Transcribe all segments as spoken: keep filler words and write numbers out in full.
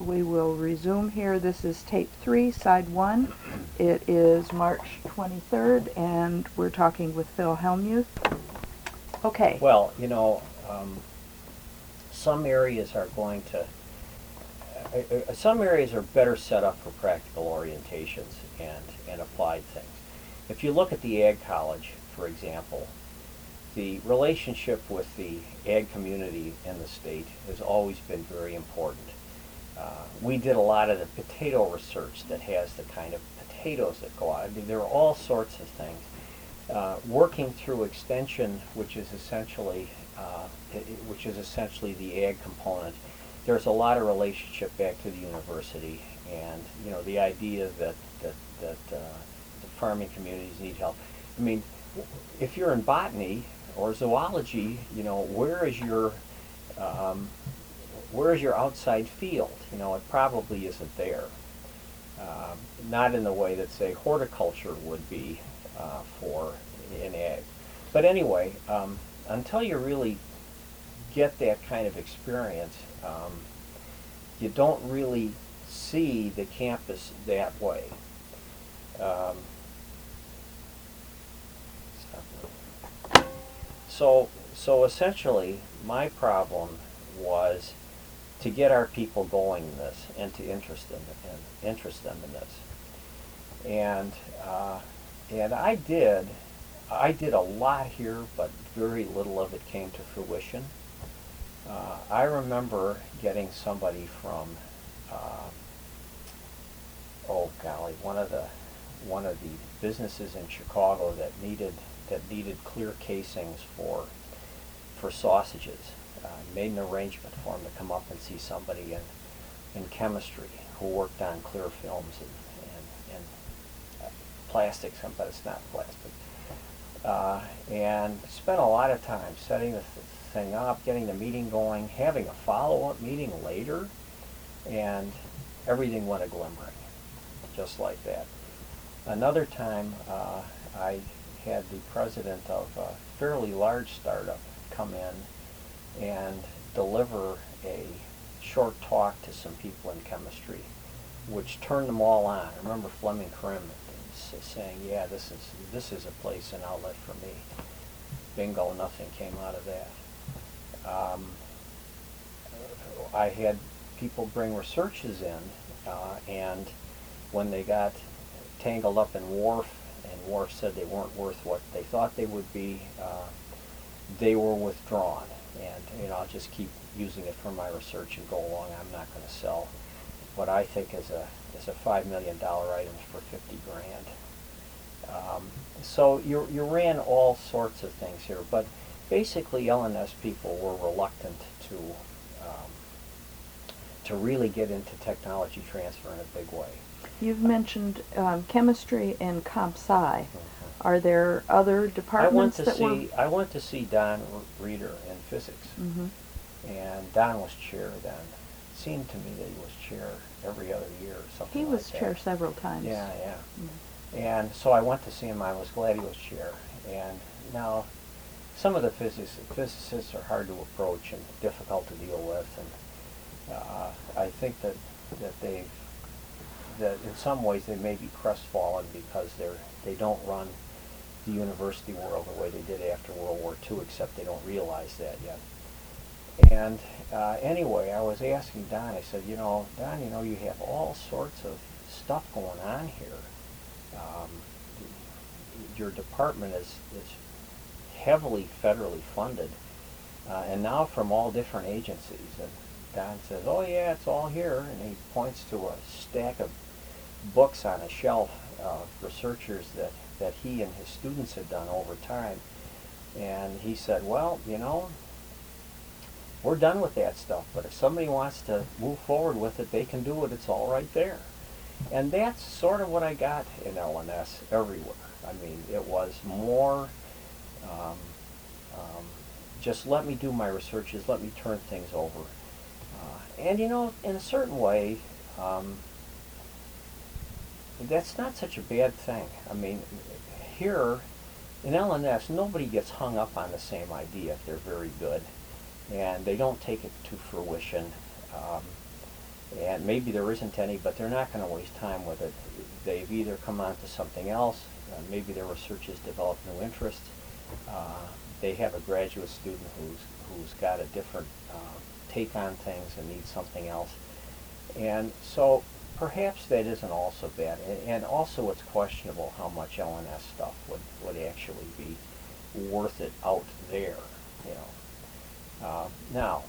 we will resume here. This is tape three, side one. It is March twenty-third, and we're talking with Phil Hellmuth. Okay. Well, you know, um, some areas are going to, uh, uh, some areas are better set up for practical orientations and, and applied things. If you look at the Ag College, for example, the relationship with the ag community in the state has always been very important. Uh, we did a lot of the potato research that has the kind of potatoes that go out. I mean, there are all sorts of things. Uh, working through extension, which is essentially, uh, it, which is essentially the ag component, there's a lot of relationship back to the university, and you know the idea that that that uh, the farming communities need help. I mean, if you're in botany or zoology, you know, where is your um, where is your outside field? You know, it probably isn't there. Uh, not in the way that, say, horticulture would be uh, for in ag. But anyway, um, until you really get that kind of experience, um, you don't really see the campus that way. Um, So, so essentially, my problem was to get our people going in this and to interest them and interest them in this. And uh, and I did, I did a lot here, but very little of it came to fruition. Uh, I remember getting somebody from, uh, oh golly, one of the one of the businesses in Chicago that needed. that needed clear casings for for sausages. Uh, made an arrangement for him to come up and see somebody in, in chemistry who worked on clear films and, and, and uh, plastics, but it's not plastic. Uh, and spent a lot of time setting the th- thing up, getting the meeting going, having a follow-up meeting later, and everything went a glimmering, just like that. Another time, uh, I had the president of a fairly large startup come in and deliver a short talk to some people in chemistry, which turned them all on. I remember Fleming Krim saying, yeah, this is this is a place, an outlet for me. Bingo, nothing came out of that. Um, I had people bring researches in, uh, and when they got tangled up in Wharf, and Wharf said they weren't worth what they thought they would be, uh, they were withdrawn. And you know, I'll just keep using it for my research and go along. I'm not going to sell what I think is a is a five million dollar item for fifty grand. Um, so you you ran all sorts of things here, but basically L N S people were reluctant to um, to really get into technology transfer in a big way. You've mentioned um, chemistry and comp sci. Mm-hmm. Are there other departments I went to that see, were? I went to see Don Reeder in physics, mm-hmm. and Don was chair then. It seemed to me that he was chair every other year or something He like was that. chair several times. Yeah, yeah. Mm-hmm. And so I went to see him. I was glad he was chair. And now, some of the physics, physicists are hard to approach and difficult to deal with, and uh, I think that that they that in some ways they may be crestfallen because they're they don't run the university world the way they did after World War Two, except they don't realize that yet. And uh, anyway, I was asking Don, I said, you know, Don, you know, you have all sorts of stuff going on here. Um, your department is, is heavily federally funded, uh, and now from all different agencies. And Don says, oh yeah, it's all here, and he points to a stack of books on a shelf of researchers that, that he and his students had done over time. And he said, well, you know, we're done with that stuff, but if somebody wants to move forward with it, they can do it. It's all right there. And that's sort of what I got in L N S everywhere. I mean, it was more um, um, just let me do my researches, let me turn things over. Uh, and, you know, in a certain way, um, that's not such a bad thing. I mean, here in L N S, nobody gets hung up on the same idea if they're very good, and they don't take it to fruition. Um, and maybe there isn't any, but they're not going to waste time with it. They've either come on to something else, uh, maybe their research has developed new interests. Uh, they have a graduate student who's who's got a different uh, take on things and needs something else. And so perhaps that isn't also bad. And, and also it's questionable how much L N S stuff would, would actually be worth it out there, you know. Uh, now,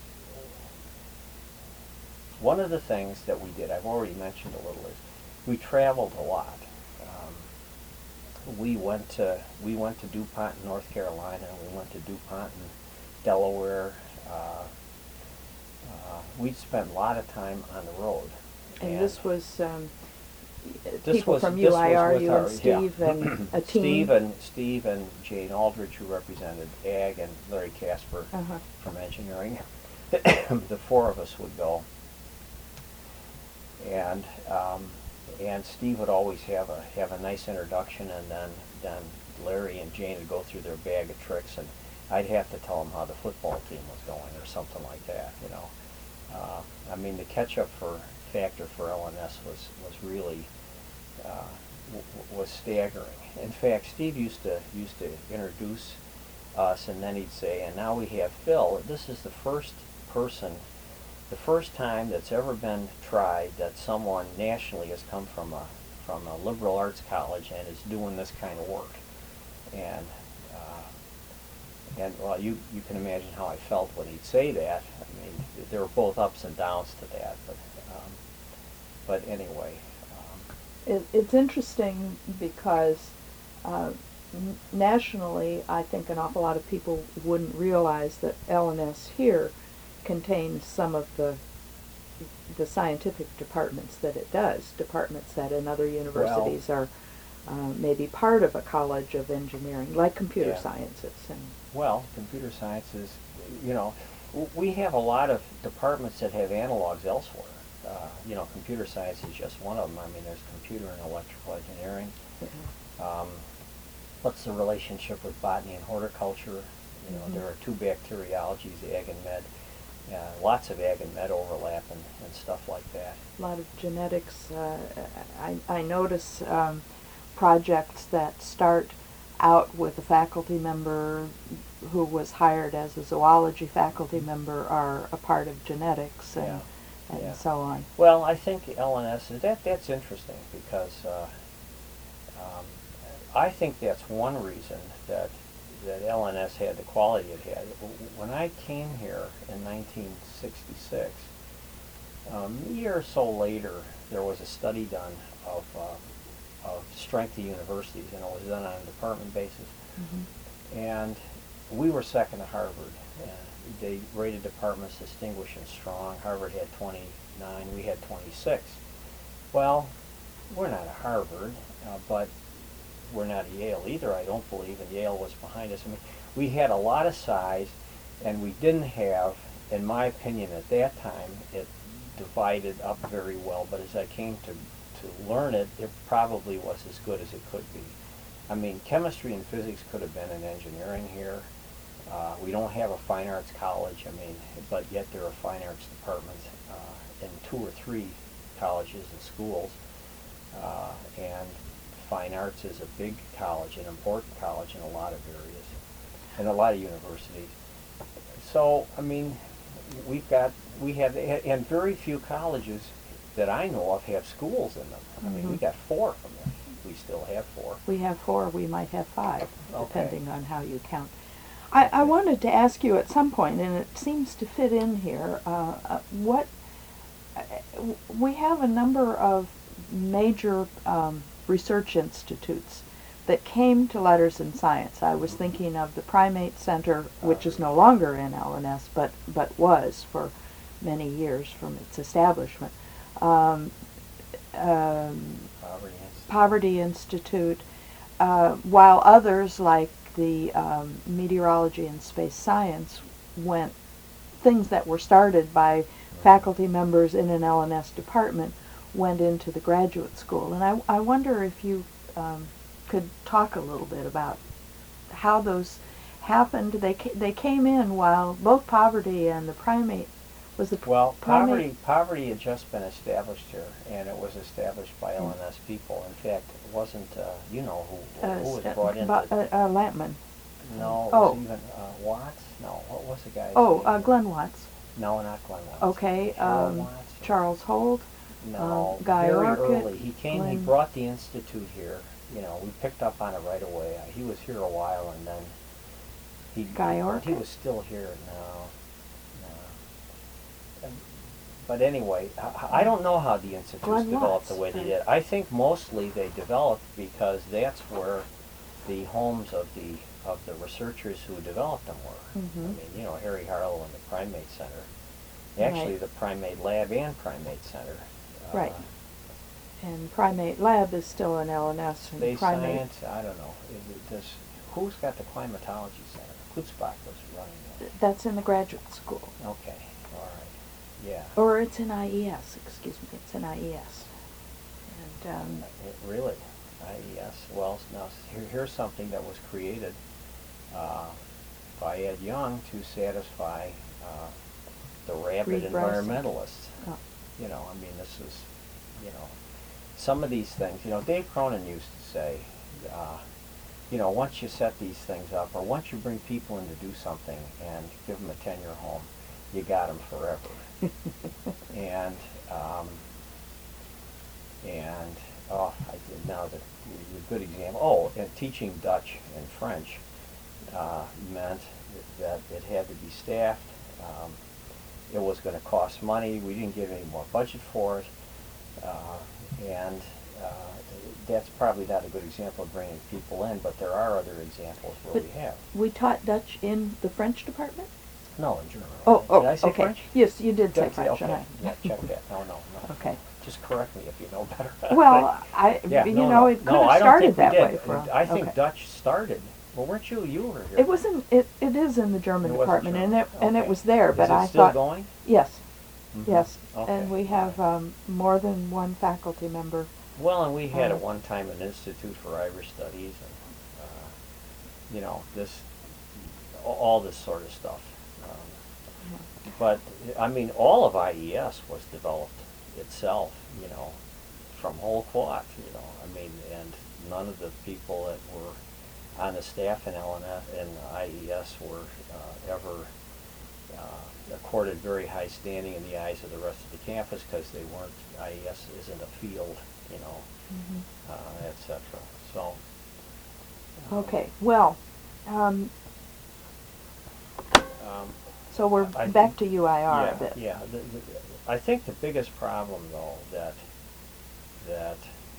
one of the things that we did, I've already mentioned a little, is we traveled a lot. Um, we went to we went to DuPont in North Carolina. We went to DuPont in Delaware. Uh, uh, we spent a lot of time on the road. And, and this was um, this people was, from this U I R, was with you our, and Steve, yeah. and a team. Steve and Steve and Jane Aldrich, who represented Ag, and Larry Casper uh-huh. from engineering. The four of us would go, and um, and Steve would always have a have a nice introduction, and then then Larry and Jane would go through their bag of tricks, and I'd have to tell them how the football team was going or something like that, you know. Uh, I mean, the catch-up for factor for L N S was was really uh, w was staggering. In fact, Steve used to used to introduce us, and then he'd say, "And now we have Phil. This is the first person, the first time that's ever been tried that someone nationally has come from a from a liberal arts college and is doing this kind of work." And uh, and well, you you can imagine how I felt when he'd say that. I mean, there were both ups and downs to that, but um, but anyway. Um, It, it's interesting because uh, n- nationally, I think an awful lot of people wouldn't realize that L N S here contains some of the the scientific departments that it does, departments that in other universities well, are uh, maybe part of a college of engineering, like computer yeah. sciences. And well, computer sciences, you know, w we have a lot of departments that have analogs elsewhere. Uh, you know, computer science is just one of them. I mean, there's computer and electrical engineering. mm-hmm. Um, what's the relationship with botany and horticulture? You know, mm-hmm. there are two bacteriologies, ag and med. Uh, lots of ag and med overlap and, and stuff like that. A lot of genetics. Uh, I, I notice um, projects that start out with a faculty member who was hired as a zoology faculty member are a part of genetics and, yeah. and yeah. so on. Well, I think L N S, is that, that's interesting because uh, um, I think that's one reason that that L N S had the quality it had. When I came here in nineteen sixty-six, um, a year or so later, there was a study done of, uh, of strength of universities, and it was done on a department basis. Mm-hmm. And we were second to Harvard. Uh, they rated departments distinguished and strong. Harvard had twenty-nine, we had twenty-six. Well, we're not a Harvard, uh, but we're not a Yale either, I don't believe, and Yale was behind us. I mean, we had a lot of size, and we didn't have, in my opinion at that time, it divided up very well, but as I came to, to learn it, it probably was as good as it could be. I mean, chemistry and physics could have been in engineering here. Uh, we don't have a fine arts college, I mean, but yet there are fine arts departments uh, in two or three colleges and schools, uh, and fine arts is a big college, an important college in a lot of areas, and a lot of universities. So, I mean, we've got, we have, and very few colleges that I know of have schools in them. I mean, Mm-hmm. we got four of them. We still have four. We have four, we might have five, Okay. depending on how you count. I, I wanted to ask you at some point, and it seems to fit in here, uh, uh, what, uh, we have a number of major um, research institutes that came to Letters and Science. I was thinking of the Primate Center, which is no longer in L N S, but, but was for many years from its establishment. Um, um, Poverty Institute. Poverty Institute, uh, while others like the um, Meteorology and Space Science went, things that were started by faculty members in an L N S department went into the graduate school. And I, I wonder if you um, could talk a little bit about how those happened. They, ca they came in while both Poverty and the Primate Was the Well, primate- poverty poverty had just been established here, and it was established by L N S people. In fact, it wasn't, uh, you know, who, Uh, who was uh, brought Bo- into... uh, uh, Lampman. No, it Oh. was even uh, Watts? No, what was the guy's Oh, name? uh, Glenn Watts. No, not Glenn Watts. Okay, Harold um, Watts? Charles Holt. No, uh, Guy very Orcutt, early. He came, he Glenn- brought the Institute here. You know, we picked up on it right away. Uh, He was here a while, and then he... Guy but He Orcutt? was still here. No, no. Um, But anyway, I, I don't know how the institutes Glenn developed Watts, the way they right. did. I think mostly they developed because that's where the homes of the of the researchers who developed them were. Mhm. I mean, you know, Harry Harlow and the Primate Center. Actually, Right. the Primate Lab and Primate Center. uh, Right. And Primate Lab is still in L N S, and Space Primate. Science, I don't know. Is it this, who's got the Climatology Center? Kutzbach was running it. That's in the graduate school. Okay, all right, yeah. Or it's in I E S, excuse me, it's in I E S. And, um, It- Really? I, yes. Well, now, here, here's something that was created uh, by Ed Young to satisfy uh, the rabid Reed Bryson. environmentalists. oh, You know, I mean, this is, you know, some of these things, you know, Dave Cronin used to say, uh, you know, once you set these things up, or once you bring people in to do something and give them a ten-year home, you got them forever. and, um, and, oh, I did now the, the good example, oh, and teaching Dutch and French uh, meant that it had to be staffed. Um, it was going to cost money. We didn't give any more budget for it. Uh, and uh, that's probably not a good example of bringing people in, but there are other examples where But we have. we taught Dutch in the French department? No, in German. Oh, oh, Did I say okay. French? Yes, you did say Did I French, okay. and I- Yeah, check that. No, no, no. Okay. Just correct me if you know better. Well, I, yeah, you no, know, no. it could no, have I don't started think we that did. way for. I think okay. Dutch started. Well, weren't you? You were here. It was in, it, it is in the German It was in department, and German. it, and it Okay. was there, Is but it I still thought. going? Yes, Mhm. yes, Okay. and we have um, more than one faculty member. Well, and we had Uh, at one time an Institute for Irish Studies, and uh, you know, this, a- all this sort of stuff. Um, but I mean, all of I E S was developed itself, you know, from whole cloth. You know, I mean, and none of the people that were on the staff in L N S and I E S were uh, ever uh, accorded very high standing in the eyes of the rest of the campus because they weren't. I E S isn't a field, you know, Mhm. uh, et cetera. So. um, Okay, well, um, Um, so we're I back think- to U I R yeah, a bit. Yeah, the, the, I think the biggest problem though that that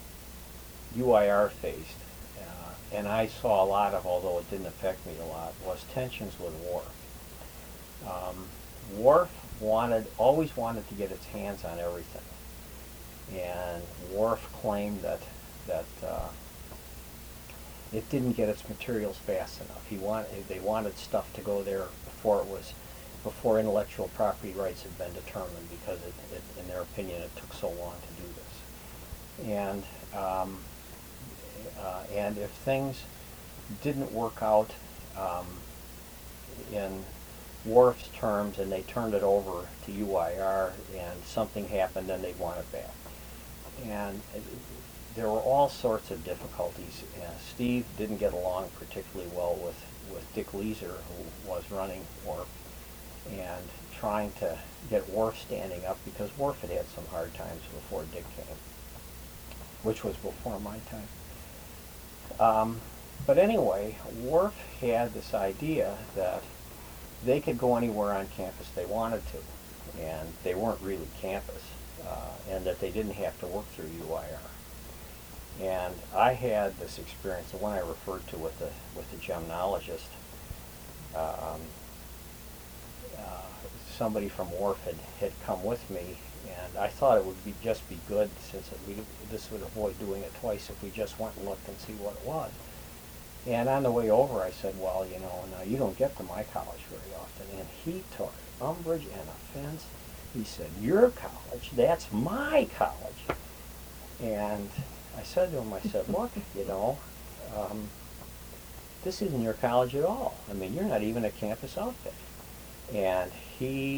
U I R faced, uh, and I saw a lot of, although it didn't affect me a lot, was tensions with WARF. Um, WARF wanted, always wanted to get its hands on everything, and WARF claimed that that uh, it didn't get its materials fast enough. He wanted, they wanted stuff to go there before it was, before intellectual property rights had been determined, because it, it, in their opinion, it took so long to do this. And um, uh, and if things didn't work out um, in WARF's terms, and they turned it over to U I R, and something happened, then they'd want it back. And uh, there were all sorts of difficulties. Uh, Steve didn't get along particularly well with, with Dick Leeser, who was running WARF, and trying to get WARF standing up, because WARF had had some hard times before Dick came, which was before my time. Um, but anyway, WARF had this idea that they could go anywhere on campus they wanted to, and they weren't really campus, uh, and that they didn't have to work through U I R. And I had this experience, the one I referred to with the with the gemnologist. Um, uh, somebody from WARF had, had come with me, and I thought it would be just be good, since it, we, this would avoid doing it twice, if we just went and looked and see what it was. And on the way over, I said, well, you know, now you don't get to my college very often. And he took umbrage and offense. He said, your college, that's my college. And I said to him, I said, look, you know, um, this isn't your college at all. I mean, you're not even a campus outfit. And he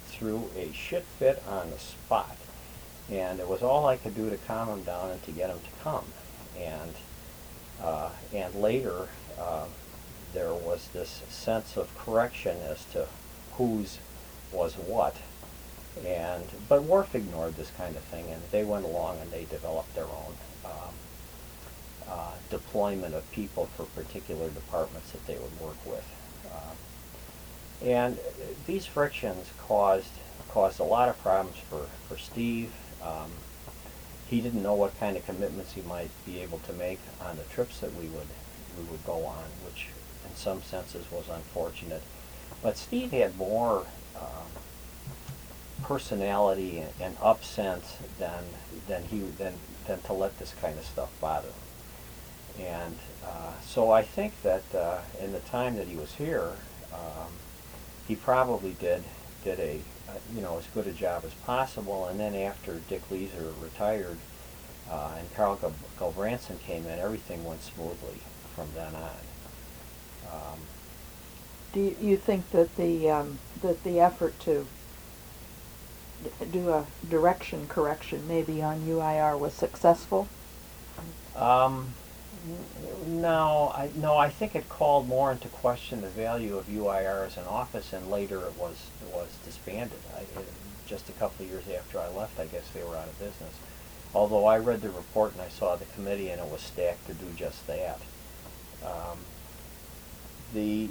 threw a shit fit on the spot. And it was all I could do to calm him down and to get him to come. And uh, and later, uh, there was this sense of correction as to whose was what. And but Wharf ignored this kind of thing, and they went along and they developed their own um, uh, deployment of people for particular departments that they would work with. Um, and these frictions caused caused a lot of problems for, for Steve. Um, he didn't know what kind of commitments he might be able to make on the trips that we would we would go on, which in some senses was unfortunate. But Steve had more um, personality and, and up sense than than he than than to let this kind of stuff bother him. And uh, so I think that uh, in the time that he was here, um, he probably did did a uh, you know as good a job as possible. And then after Dick Leeser retired uh, and Carl Gal- Galbranson came in, everything went smoothly from then on. Um, Do you, you think that the um, that the effort to d- do a direction correction maybe on U I R was successful? Um, n- no, I no. I think it called more into question the value of U I R as an office, and later it was it was disbanded. I, it, just a couple of years after I left, I guess they were out of business. Although I read the report and I saw the committee, and it was stacked to do just that. Um, the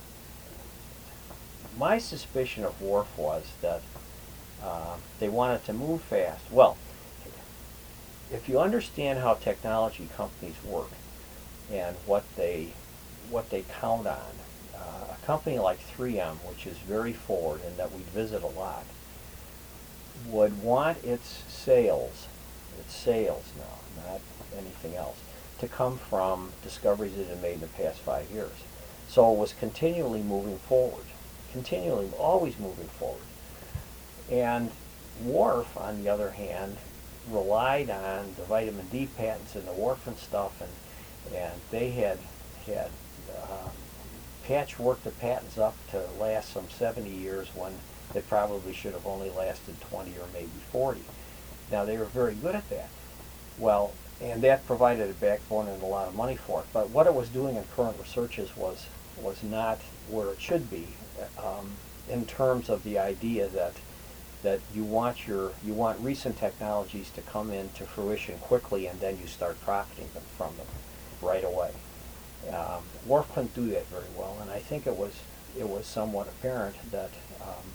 my suspicion of Wharf was that uh, they wanted to move fast. Well, if you understand how technology companies work and what they what they count on, uh, a company like three M, which is very forward and that we visit a lot, would want its sales, its sales now, not anything else, to come from discoveries it had made in the past five years. So it was continually moving forward, continually, always moving forward. And Wharf, on the other hand, relied on the vitamin D patents and the warfarin stuff, and and they had had uh, patchworked the patents up to last some seventy years when they probably should have only lasted twenty or maybe forty. Now, they were very good at that. Well, and that provided a backbone and a lot of money for it. But what it was doing in current researches was was not where it should be, um, in terms of the idea that that you want your you want recent technologies to come into fruition quickly, and then you start profiting them from them right away. Um, Wharf couldn't do that very well, and I think it was it was somewhat apparent that um,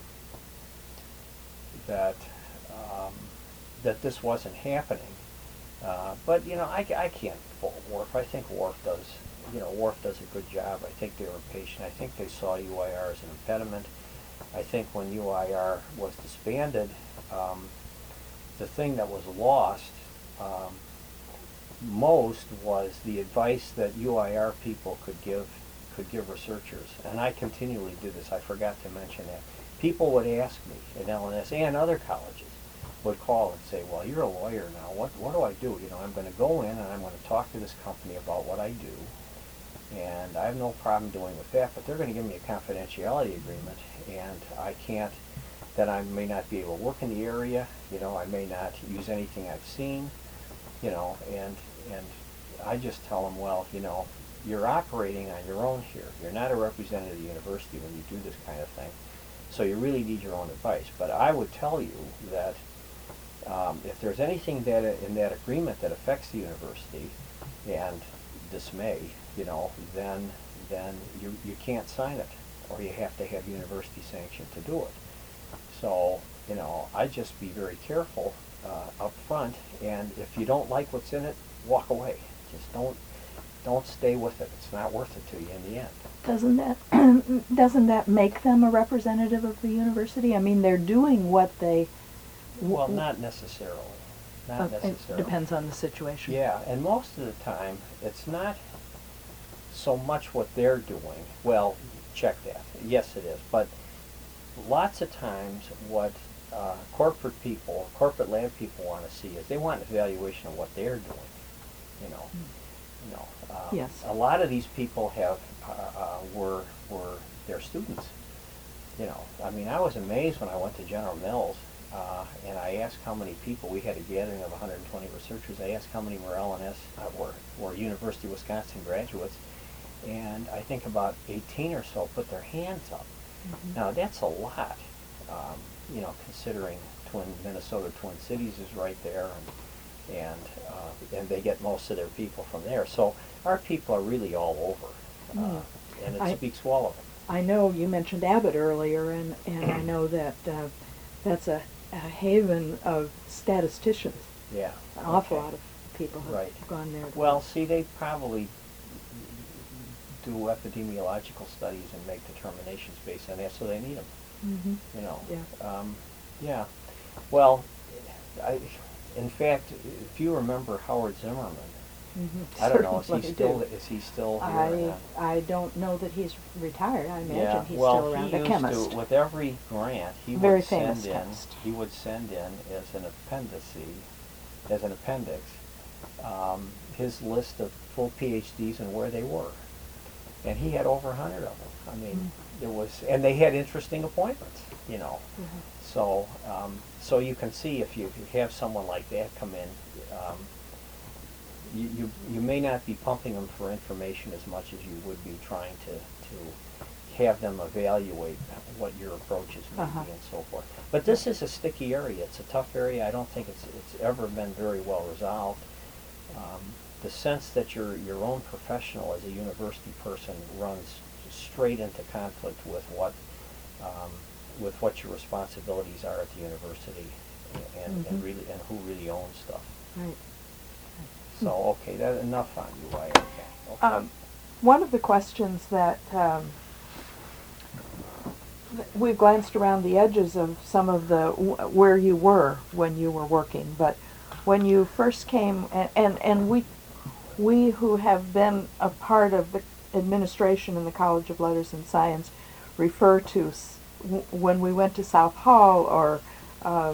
that um, that this wasn't happening. Uh, but you know, I, I can't fault Wharf. I think Wharf does you know Wharf does a good job. I think they were patient. I think they saw U I R as an impediment. I think when U I R was disbanded, um, the thing that was lost um, most was the advice that U I R people could give could give researchers. And I continually do this. I forgot to mention that. People would ask me at L N S and other colleges would call and say, "Well, you're a lawyer now. What what do I do? You know, I'm going to go in and I'm going to talk to this company about what I do, and I have no problem doing with that. But they're going to give me a confidentiality agreement, and I can't. Then I may not be able to work in the area. You know, I may not use anything I've seen. You know, and and I just tell them, well, you know, you're operating on your own here. You're not a representative of the university when you do this kind of thing. So you really need your own advice. But I would tell you that um, if there's anything that in that agreement that affects the university and this may, you know, then then you you can't sign it, or you have to have university sanction to do it. So, you know, I just be very careful uh, up front, and if you don't like what's in it, walk away. Just don't don't stay with it. It's not worth it to you in the end. Doesn't that doesn't that make them a representative of the university? I mean, they're doing what they. W- Well, not necessarily. Not uh, necessarily. It depends on the situation. Yeah, and most of the time, it's not so much what they're doing. Well, check that. Yes, it is. But lots of times, what uh, corporate people, corporate lab people want to see is they want an evaluation of what they're doing. You know, Mm. you know. Uh, Yes. A lot of these people have uh, uh, were were their students. you know, I mean, I was amazed when I went to General Mills, uh, and I asked how many people. We had a gathering of one hundred twenty researchers. I asked how many were L N S, uh, were, were University of Wisconsin graduates, and I think about eighteen or so put their hands up. Mm-hmm. Now, that's a lot, um, you know, considering Twin Minnesota Twin Cities is right there, and and, uh, and they get most of their people from there. So our people are really all over, uh, Mm. and it I- speaks well of them. I know you mentioned Abbott earlier, and, and I know that uh, that's a, a haven of statisticians. Yeah. An awful okay. lot of people have Right. gone there. Well, see, they probably do epidemiological studies and make determinations based on that, so they need them. Mm-hmm. You know. Yeah. Um, yeah. Well, I, in fact, if you remember Howard Zimmerman, Mm-hmm. I don't know, is he Certainly still do. is he still here? or I not? I don't know that he's retired. I imagine Yeah, he's well, still around. he A used chemist. to, with every grant, he Very would famous send in, chemist. he would send in as an appendice, as an appendix, um, his list of full PhDs and where they were. And he had over a hundred of them. I mean, Mm. it was, and they had interesting appointments, you know. Mhm. So, um, so you can see if you, if you have someone like that come in, um, you, you you may not be pumping them for information as much as you would be trying to to have them evaluate what your approaches may Uh-huh. be and so forth. But this is a sticky area. It's a tough area. I don't think it's it's ever been very well resolved. Um, the sense that your your own professional as a university person runs straight into conflict with what um, with what your responsibilities are at the university, and, and Mhm. really and who really owns stuff. Right. So okay, that enough on you, I okay. okay. Um, one of the questions that um, th- we've glanced around the edges of some of the w- where you were when you were working, but when you first came, and, and, and we we who have been a part of the administration in the College of Letters and Science refer to s- w- when we went to South Hall, or um,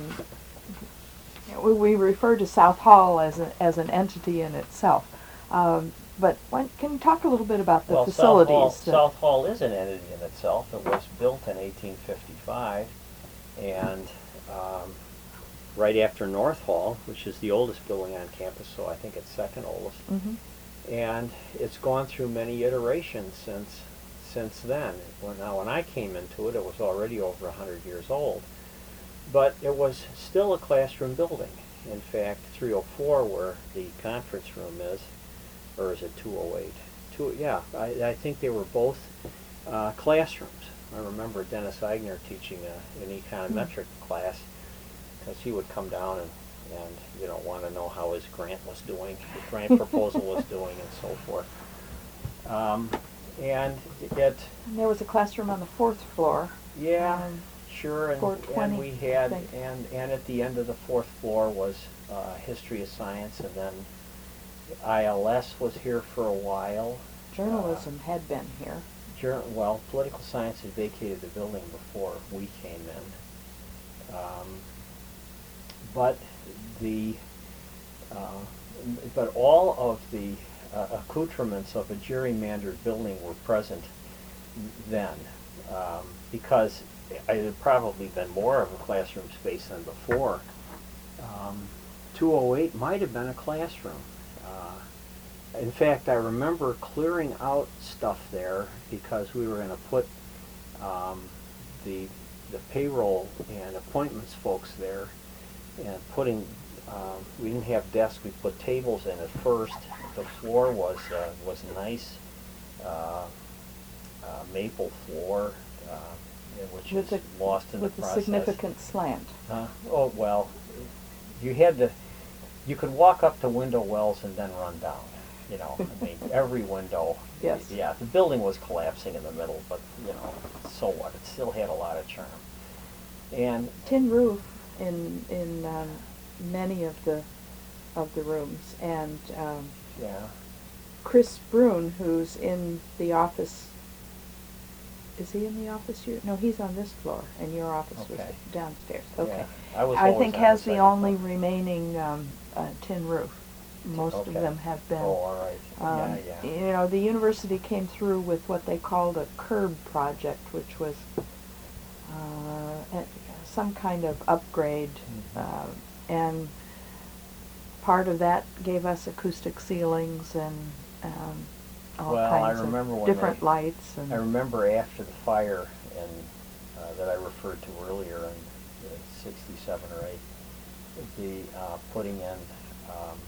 we, we refer to South Hall as a, as an entity in itself. Um, but when, can you talk a little bit about the well, facilities? South Hall, that- South Hall is an entity in itself. It was built in eighteen fifty-five, and um, right after North Hall, which is the oldest building on campus, so I think it's second oldest. Mhm. And it's gone through many iterations since since then. Well, now, when I came into it, it was already over a hundred years old, but it was still a classroom building. In fact, three oh four, where the conference room is, or is it two oh eight? Two, yeah, I, I think they were both uh, classrooms. I remember Dennis Eigner teaching a, an econometric class, because he would come down and, and you know want to know how his grant was doing, his grant proposal was doing, and so forth. Um, and it, And there was a classroom on the fourth floor. yeah, Um, sure, and, four and twenty, we I had, think. and, and at the end of the fourth floor was uh, history of science, and then I L S was here for a while. Journalism had been here. Jour- well, political science had vacated the building before we came in. Um, but the, uh, but all of the uh, accoutrements of a gerrymandered building were present then, um, because it had probably been more of a classroom space than before. Um, two oh eight might have been a classroom. Uh, in fact, I remember clearing out stuff there because we were going to put um, the the payroll and appointments folks there, and putting um, we didn't have desks. We put tables in at first. The floor was uh, was nice, uh, uh, maple floor, uh, which With is a- lost in the With a process. significant slant. Huh? Oh, well, you had to, you could walk up to window wells and then run down, you know, I mean, every window. Yes. Yeah, the building was collapsing in the middle, but, you know, so what, it still had a lot of charm. And, Tin roof in in um, many of the of the rooms, and um, yeah, Chris Brune, who's in the office. Is he in the office here? No, he's on this floor, and your office was Okay. downstairs. Okay. yeah, I was I always think on has the the second only floor. remaining um, uh, tin roof. Most of Okay. them have been. Oh, all right, Um, yeah, yeah. You know, the university came through with what they called a curb project, which was uh, a- some kind of upgrade, Mhm. uh, and part of that gave us acoustic ceilings and um, all Well, I kinds remember of when different they- lights. And I remember after the fire and uh, that I referred to earlier in uh, sixty-seven or eight, the uh, putting in um,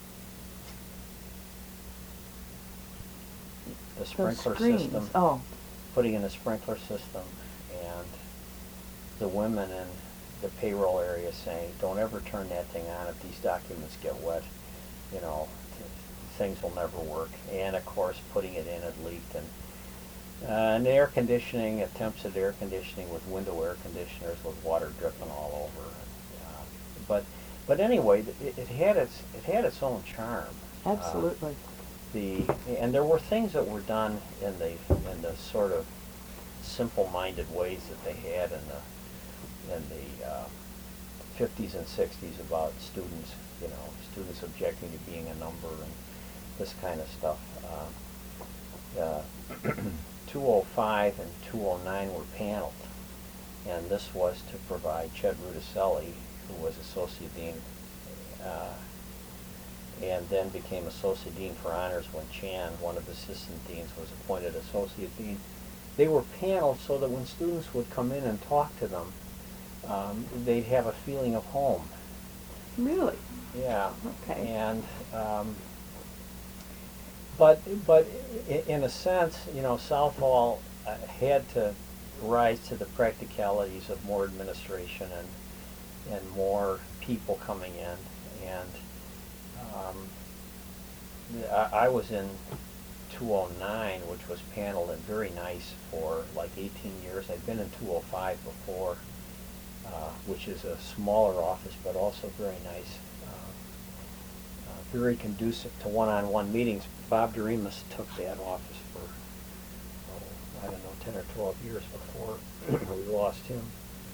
the those sprinkler screens. system, Oh, putting in a sprinkler system, and the women in the payroll area saying, "Don't ever turn that thing on if these documents get wet. You know, th- things will never work." And of course, putting it in, it leaked, and uh, and the air conditioning, attempts at air conditioning with window air conditioners with water dripping all over. Uh, but but anyway, th- it, it had its it had its own charm. Uh, absolutely. the and there were things that were done in the in the sort of simple-minded ways that they had in the in the uh, fifties and sixties about students, you know, students objecting to being a number and this kind of stuff. Uh, uh, two oh five and two oh nine were paneled, and this was to provide Chet Rudicelli, who was associate dean, uh, and then became associate dean for honors when Chan, one of the assistant deans, was appointed associate dean. They were paneled so that when students would come in and talk to them, um, they'd have a feeling of home. Really? Yeah. Okay. And um, but but i- in a sense, you know, Southall uh, had to rise to the practicalities of more administration and and more people coming in. And um, I, I was in two oh nine, which was paneled and very nice for like eighteen years. I'd been in two oh five before, uh, which is a smaller office, but also very nice. Uh, uh, very conducive to one-on-one meetings. Bob Doremus took that office for, oh, I don't know, ten or twelve years before we lost him.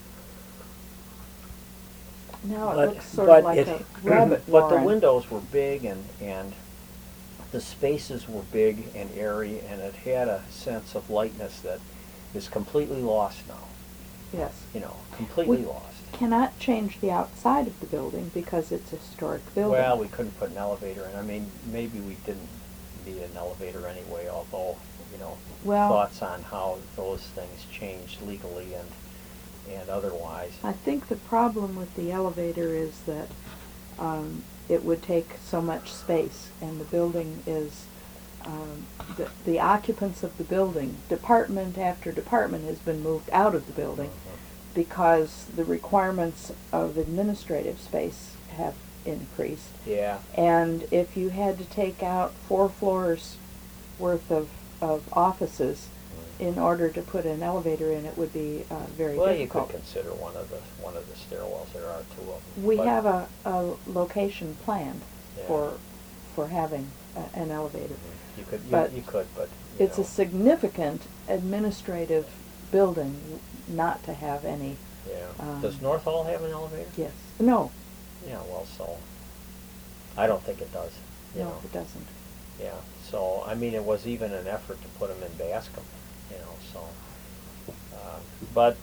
Now it But- looks sort but of like it- a rabbit But the warren. windows were big and, and the spaces were big and airy, and it had a sense of lightness that is completely lost now. Yes. You know, completely We lost. cannot change the outside of the building because it's a historic building. Well, we couldn't put an elevator in. I mean, maybe we didn't need an elevator anyway, although, you know, Well- thoughts on how those things changed legally and and otherwise. I think the problem with the elevator is that um, it would take so much space, and the building is, um, the, the occupants of the building, department after department has been moved out of the building Mhm. because the requirements of administrative space have increased. Yeah. And if you had to take out four floors worth of, of offices in order to put an elevator in, it would be uh, very Well, difficult. you could consider one of the one of the stairwells. There are two of them. We but- have a, a location planned Yeah. for for having a, an elevator. Mhm. You could, you, but you could, but you It's know, a significant administrative building not to have any. Yeah. um, Does North Hall have an elevator? Yes. No. Yeah. Well, so I don't think it does. You No, know. it doesn't. Yeah. So I mean, it was even an effort to put them in Bascom. You know. So, uh, but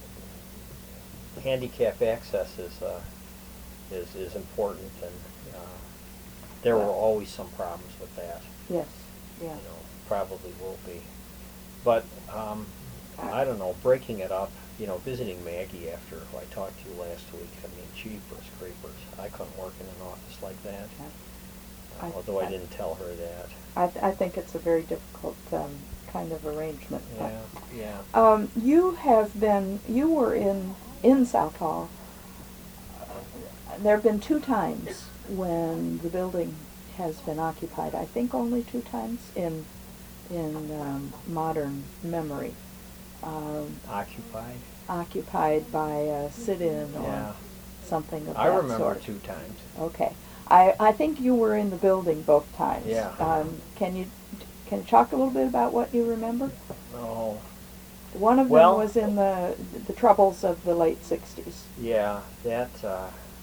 handicap access is uh, is is important, and uh, there were always some problems with that. Yes. Yeah. You know, probably will be. But um, I don't know, breaking it up, you know, visiting Maggie after I talked to you last week, I mean, jeepers creepers. I couldn't work in an office like that, I- uh, although I, I- didn't tell her that. I, th- I think it's a very difficult um, kind of arrangement. Yeah, yeah. Um, you have been, you were in, in South Hall. There have been two times when the building has been occupied. I think only two times in, in um, modern memory. Um, Occupied? occupied by a sit-in or Yeah. something of I that remember sort. two times. Okay. I, I think you were in the building both times. Yeah. Um, can you can you talk a little bit about what you remember? Oh, One of Well- them was in the the troubles of the late sixties. yeah, that, uh,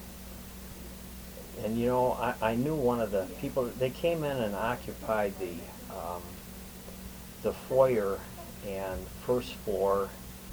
and you know, I, I knew one of the people, they came in and occupied the, um, the foyer and first floor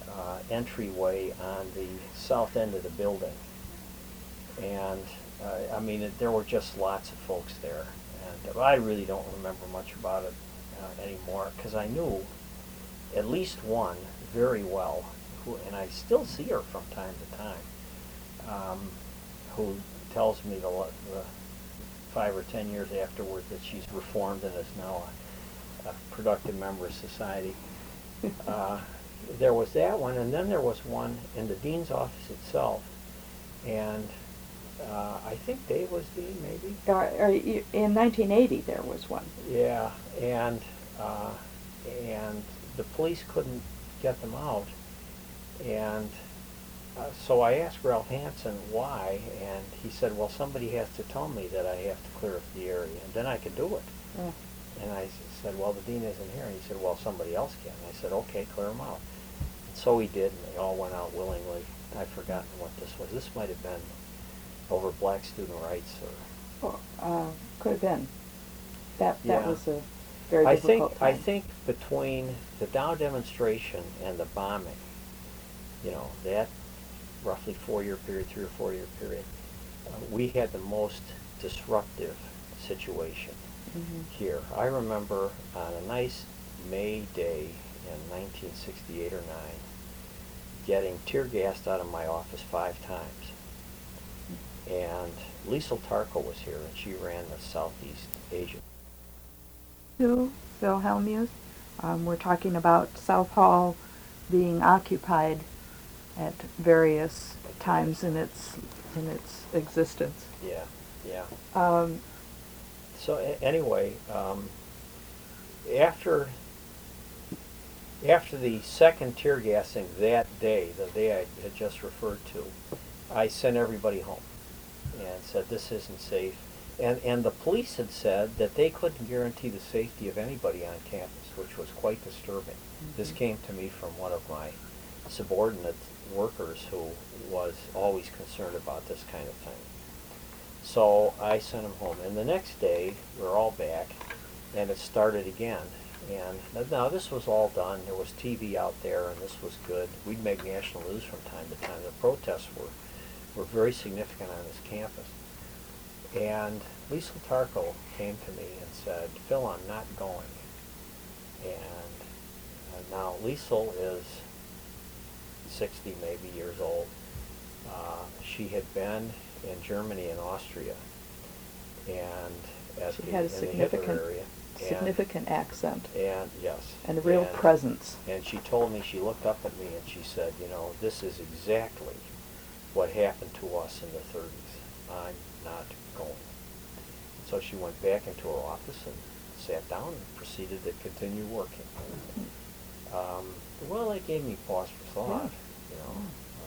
uh, entryway on the south end of the building. And, uh, I mean, it, there were just lots of folks there. And I really don't remember much about it uh, anymore, because I knew at least one very well, who, and I still see her from time to time, um, who tells me the, lo- the five or ten years afterward that she's reformed and is now a, a productive member of society. Uh, there was that one, and then there was one in the dean's office itself, and uh, I think Dave was dean, maybe. Uh, are you, in nineteen eighty, there was one. Yeah, and uh, and the police couldn't get them out, and uh, so I asked Ralph Hansen why, and he said, "Well, somebody has to tell me that I have to clear up the area, and then I can do it." Yeah. And I s- said, "Well, the dean isn't here." And he said, "Well, somebody else can." And I said, "Okay, clear them out." And so he did, and they all went out willingly. I've forgotten what this was. This might have been over black student rights, or Oh, uh, could have been. That that Yeah. was a very I difficult think time. I think between the Dow demonstration and the bombing, you know, that roughly four-year period, three or four-year period, uh, we had the most disruptive situation Mhm. here. I remember on a nice May day in nineteen sixty-eight or nine, getting tear gassed out of my office five times. And Liesl Tarko was here, and she ran the Southeast Asia. To Phil Hellmuth, um, we're talking about South Hall being occupied at various times in its in its existence. Yeah, yeah. Um, So a- anyway, um, after after the second tear gassing that day, the day I had just referred to, I sent everybody home and said this isn't safe. And and the police had said that they couldn't guarantee the safety of anybody on campus, which was quite disturbing. This Mhm. came to me from one of my subordinate workers who was always concerned about this kind of thing. So I sent them home, and the next day we're all back, and it started again. And th- now this was all done. There was T V out there, and this was good. We'd make national news from time to time. The protests were were very significant on this campus. And Liesl Tarko came to me and said, "Phil, I'm not going." And uh, now Liesl is sixty maybe years old. Uh, she had been in Germany and Austria, and at She the, had a in the Hitler significant- area. And- significant accent And yes. and a real and, presence. And she told me, she looked up at me and she said, "You know, this is exactly what happened to us in the thirties. I'm not going." So she went back into her office and sat down and proceeded to continue working. Um, well, that gave me pause for thought, you know.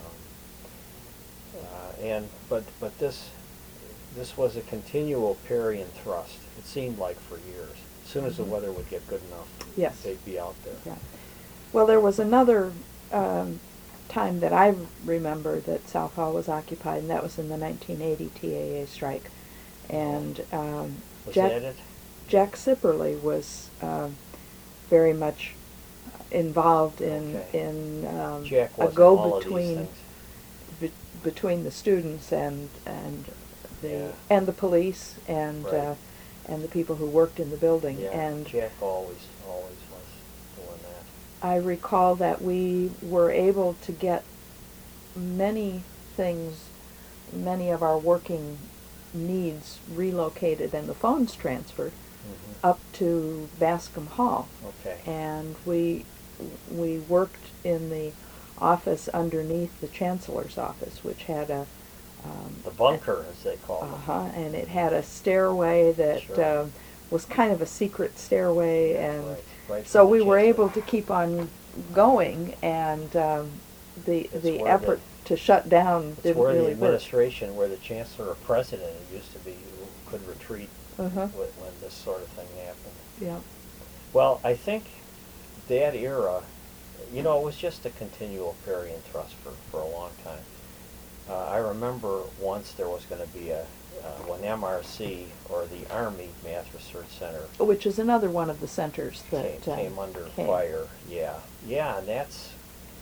Um, uh, and but but this this was a continual parry and thrust. It seemed like for years. As soon as the Mhm. weather would get good enough, Yes. they'd be out there. Yeah. Well, there was another um, time that I remember that South Hall was occupied, and that was in the nineteen eighty T A A strike. And um, Was Jack, that it? Jack Sipperly was um, very much involved in Okay. in um, Jack a wasn't all of these go-between things. be, between the students and and the Yeah. and the police and Right. uh, and the people who worked in the building. Yeah, And Jack always, always was doing that. I recall that we were able to get many things, many of our working needs relocated and the phones transferred Mhm. up to Bascom Hall. Okay. And we we worked in the office underneath the chancellor's office, which had a um, The bunker, as they call it. uh-huh, and it had a stairway that Sure. uh, was kind of a secret stairway, and Right, right so from we the were chancellor. able to keep on going, and um, the It's the where effort to shut down It's didn't where the really work. administration, where the chancellor or president it used to be, who could retreat Uh-huh. when, when this sort of thing happened. Yeah. Well, I think that era, you know, it was just a continual parry and thrust for, for a long time. Uh, I remember once there was going to be a, uh, when M R C, or the Army Math Research Center, Which is another one of the centers came, that uh, came under came. fire. Yeah, yeah, and that's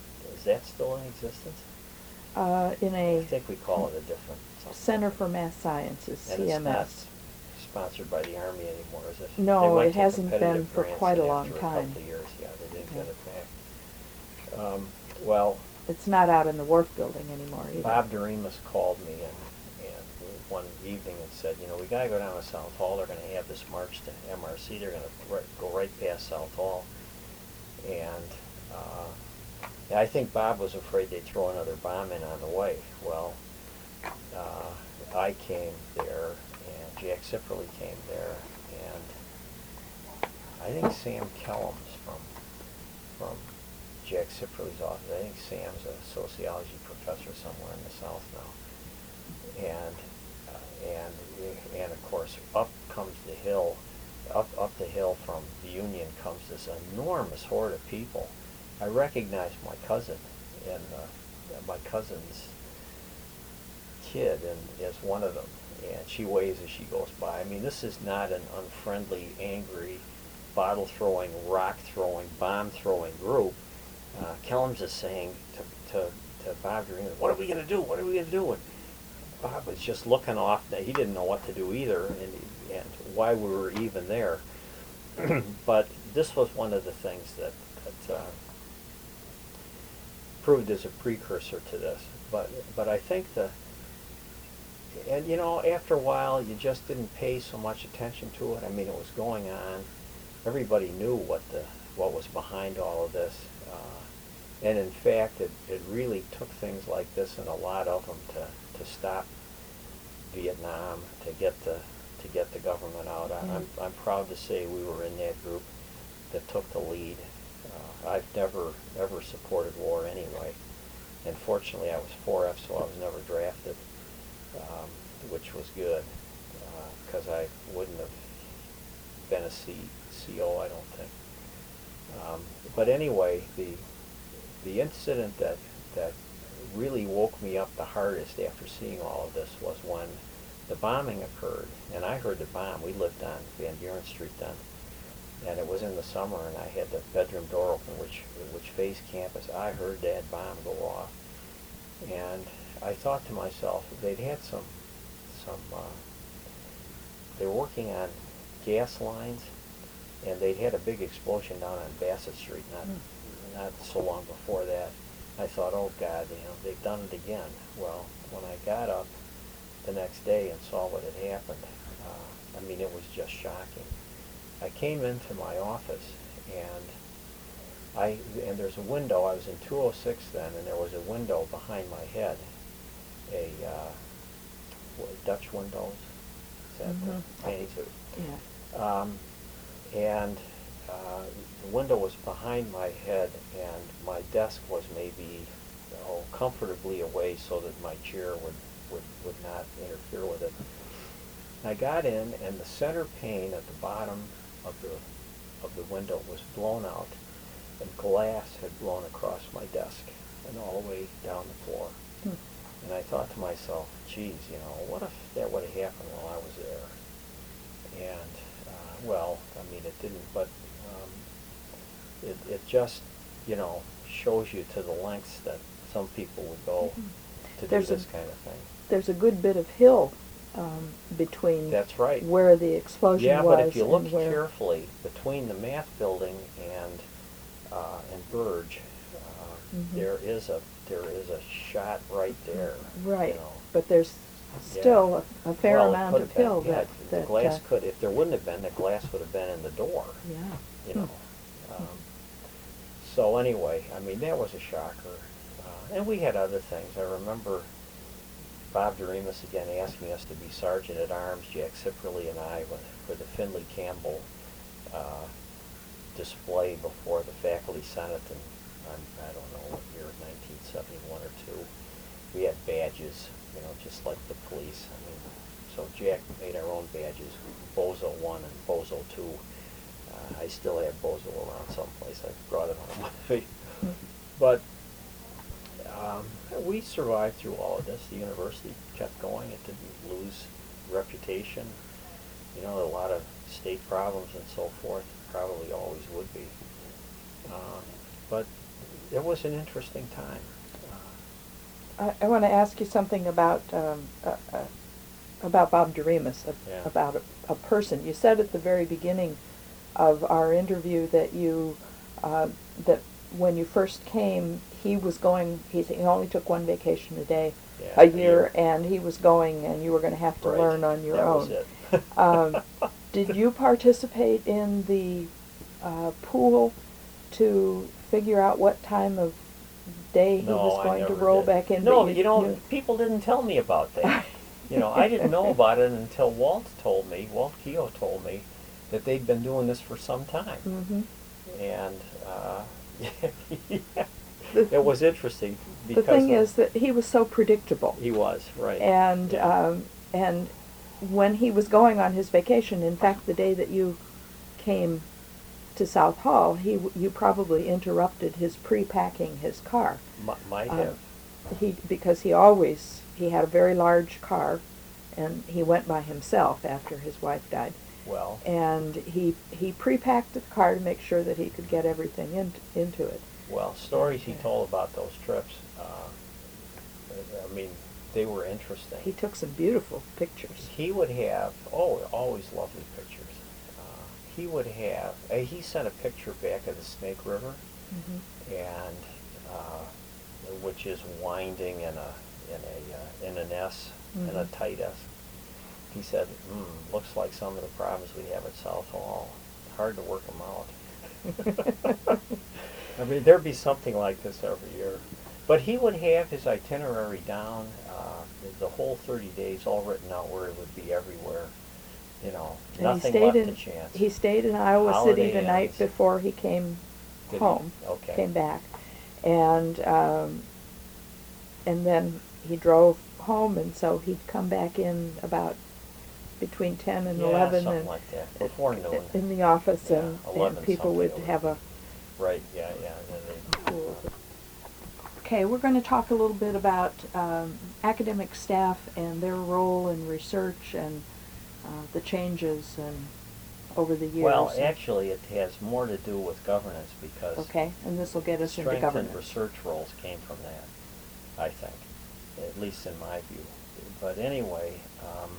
that still in existence? Uh, in I a think we call it a different something. Center for Math Sciences, And C M S. it's not sponsored by the Army anymore, is it? No, They went it to hasn't been competitive for grants, quite a and long after time. a couple of years, yeah, they didn't Yeah. get it back. Um, well, It's not out in the Wharf building anymore either. Bob Doremus called me and, and one evening and said, you know, we got to go down to South Hall. They're going to have this march to M R C. They're going to right, go right past South Hall. And uh, yeah, I think Bob was afraid they'd throw another bomb in on the way. Well, uh, I came there, and Jack Sipperly came there, and I think Sam Kellums from from Jack Sipperly's office. I think Sam's a sociology professor somewhere in the South now. And uh, and and of course, up comes the hill, up up the hill from the Union comes this enormous horde of people. I recognized my cousin and uh, my cousin's kid and as one of them, and she waves as she goes by. I mean, this is not an unfriendly, angry, bottle throwing, rock throwing, bomb throwing group. Uh, Kellums is saying to, to, to Bob Doremus, what are we going to do? What are we going to do? And Bob was just looking off. He didn't know what to do either, and, and why we were even there. But this was one of the things that, that uh, proved as a precursor to this. But but I think the, and you know, after a while, you just didn't pay so much attention to it. I mean, it was going on. Everybody knew what the what was behind all of this. Uh, and in fact, it, it really took things like this and a lot of them to, to stop Vietnam, to get the to get the government out. I, I'm I'm proud to say we were in that group that took the lead. Uh, I've never ever supported war anyway, and fortunately I was four F, so I was never drafted, um, which was good because uh, I wouldn't have been a C, CO, I don't think. Um, but anyway, the the incident that that really woke me up the hardest after seeing all of this was when the bombing occurred, and I heard the bomb. We lived on Van Buren Street then, and it was in the summer, and I had the bedroom door open, which which faced campus. I heard that bomb go off, and I thought to myself, they'd had some some. Uh, they were working on gas lines, and they'd had a big explosion down on Bassett Street not mm. not so long before that. I thought, oh God, you know, they've done it again. Well, when I got up the next day and saw what had happened, uh, I mean, it was just shocking. I came into my office, and I and there's a window. I was in two oh six then, and there was a window behind my head, a uh, what, Dutch windows. Is that mm-hmm. ninety-two? Yeah. Um, and uh, the window was behind my head, and my desk was maybe oh, comfortably away so that my chair would, would, would not interfere with it. I got in, and the center pane at the bottom of the of the window was blown out, and glass had blown across my desk and all the way down the floor. Hmm. And I thought to myself, geez, you know, what if that would have happened while I was there? And uh, well, I mean, it didn't, but um, it it just, you know, shows you to the lengths that some people would go mm-hmm. to there's do this a, kind of thing. There's a good bit of hill um, between That's right. where the explosion yeah, was. Yeah, but if you look and where carefully, between the math building and uh, and Burge, uh, mm-hmm. there is a there is a shot right there. Right, you know. But there's still yeah. a, a fair well, amount of hill yeah, that, the that glass uh, could. If there wouldn't have been, the glass would have been in the door. Yeah. You know. Hmm. Um, so anyway, I mean, that was a shocker, uh, and we had other things. I remember Bob Doremus again asking us to be sergeant at arms. Jack Sipperly and I went for the Finley Campbell uh, display before the faculty senate in um, I don't know what year, nineteen seventy-one or two. We had badges, you know, just like the police. I mean, so Jack made our own badges, Bozo one and Bozo two. Uh, I still have Bozo around someplace. I brought it on my feet. But um, we survived through all of this. The university kept going. It didn't lose reputation. You know, a lot of state problems and so forth. Probably always would be. Um, but it was an interesting time. Uh, I, I want to ask you something about um, uh, uh, about Bob Doremus, a, Yeah. about a, a person. You said at the very beginning of our interview that you uh, that when you first came, he was going. He, he only took one vacation a day, yeah, a year, and he was going, and you were going to have to Right. learn on your that own. was it. um, did you participate in the uh, pool to figure out what time of day he No, was I going to never roll did. back in? No, but you know, knew- people didn't tell me about that. You know, I didn't know about it until Walt told me, Walt Keogh told me that they'd been doing this for some time. Mhm. And uh, The- it was interesting The because thing of- is that he was so predictable. he was, right. And Yeah. um, and when he was going on his vacation, in fact, the day that you came to South Hall, he w- you probably interrupted his pre-packing his car. M- might Um, have. He because he always he had a very large car, and he went by himself after his wife died. Well, And he he pre-packed the car to make sure that he could get everything in, into it. well, stories he told about those trips, uh, I mean, they were interesting. He took some beautiful pictures. He would have, oh, always lovely pictures. Uh, he would have, uh, he sent a picture back of the Snake River, Mm-hmm. and uh, which is winding in a in a uh, in an S, in a Mhm. tight S. He said, mm, "Looks like some of the problems we have at South Hall. Hard to work them out." I mean, there'd be something like this every year. But he would have his itinerary down, uh, the, the whole thirty days all written out where it would be everywhere. You know, And nothing he stayed left in, to chance. He stayed in Iowa Holiday City the night Inns. before he came Did he? home, Okay. came back, and um, and then he drove home, and so he'd come back in about between ten and Yeah, eleven, something and like that, before noon. in the office, Yeah, and, eleven and people would something. have a. Right, yeah, yeah. and then they- Okay, we're going to talk a little bit about um, academic staff and their role in research and uh, the changes and over the years. Well, and- actually, it has more to do with governance because Okay, and this will get us into strengthened governance. research roles came from that, I think, at least in my view. But anyway, um,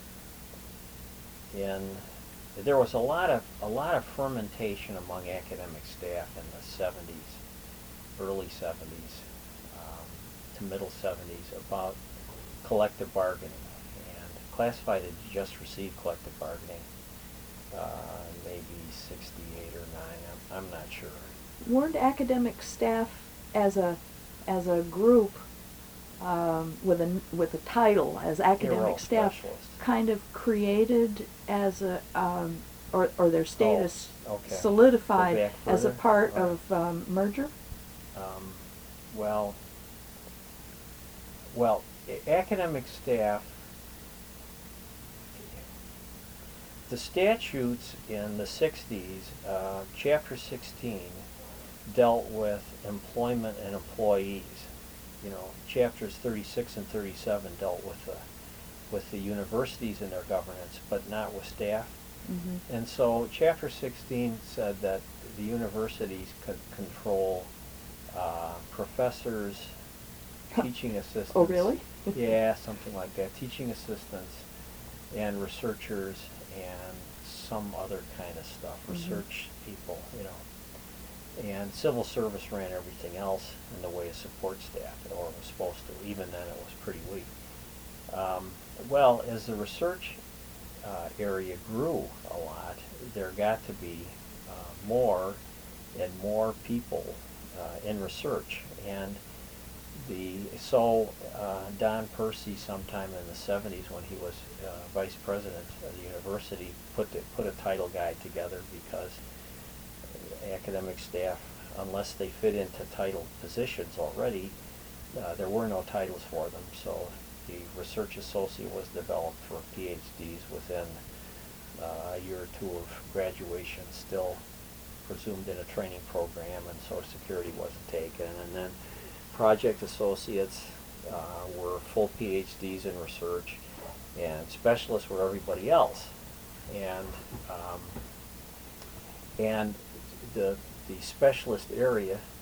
in there was a lot of a lot of fermentation among academic staff in the seventies, early seventies um, to middle seventies about collective bargaining, and classified had just received collective bargaining, uh, maybe sixty-eight or nine. I'm, I'm not sure. Weren't academic staff as a as a group um, with a with a title as academic all staff specialists. kind of created as a um, or or their status Oh, okay. solidified Go back as a further? part All right. of um, merger? Um, well, well, a- academic staff, the statutes in the sixties, uh, Chapter sixteen, dealt with employment and employees. You know, chapters thirty-six and thirty-seven dealt with the with the universities and their governance, but not with staff. Mm-hmm. And so Chapter sixteen said that the universities could control uh, professors, teaching assistants. Oh, really? Yeah, something like that. Teaching assistants and researchers and some other kind of stuff. Mhm. Research people, you know. And civil service ran everything else in the way of support staff, or was supposed to. Even then, it was pretty weak. Um, well, as the research uh, area grew a lot, there got to be uh, more and more people uh, in research. And the so uh, Don Percy, sometime in the seventies, when he was uh, vice president of the university, put the, put a title guide together because academic staff, unless they fit into title positions already, uh, there were no titles for them. So the research associate was developed for P H Ds within uh, a year or two of graduation, still presumed in a training program, and Social Security wasn't taken. And then project associates uh, were full P H Ds in research, and specialists were everybody else. And um, and the the specialist area